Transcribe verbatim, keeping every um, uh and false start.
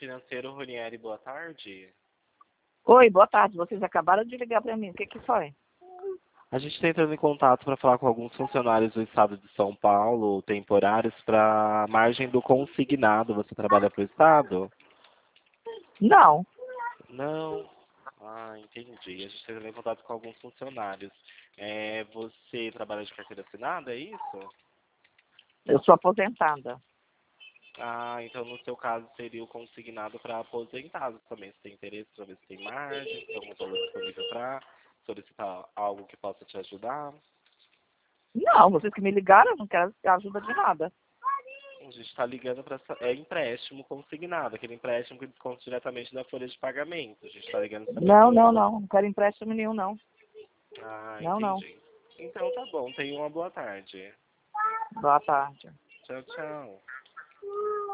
financeiro, Ronieri, boa tarde. Oi, boa tarde. Vocês acabaram de ligar para mim. O que que foi? A gente está entrando em contato para falar com alguns funcionários do estado de São Paulo, temporários, para a margem do consignado. Você trabalha para o estado? Não, Não. Ah, entendi. A gente está entrando em contato com alguns funcionários. É, você trabalha de carteira assinada, é isso? eu sou aposentada. Ah, então no seu caso seria o consignado para aposentados também. Você tem interesse para ver se tem margem, se tem algum valor disponível para solicitar algo que possa te ajudar? Não, vocês que me ligaram, eu não quero ajuda de nada. A gente está ligando para é empréstimo consignado, aquele empréstimo que desconta diretamente da folha de pagamento. A gente está ligando para saber Não, se... não, não. Não quero empréstimo nenhum, não. Ah, Não, não. entendi. Então tá bom, tenha uma boa tarde. Boa tarde. Tchau, tchau.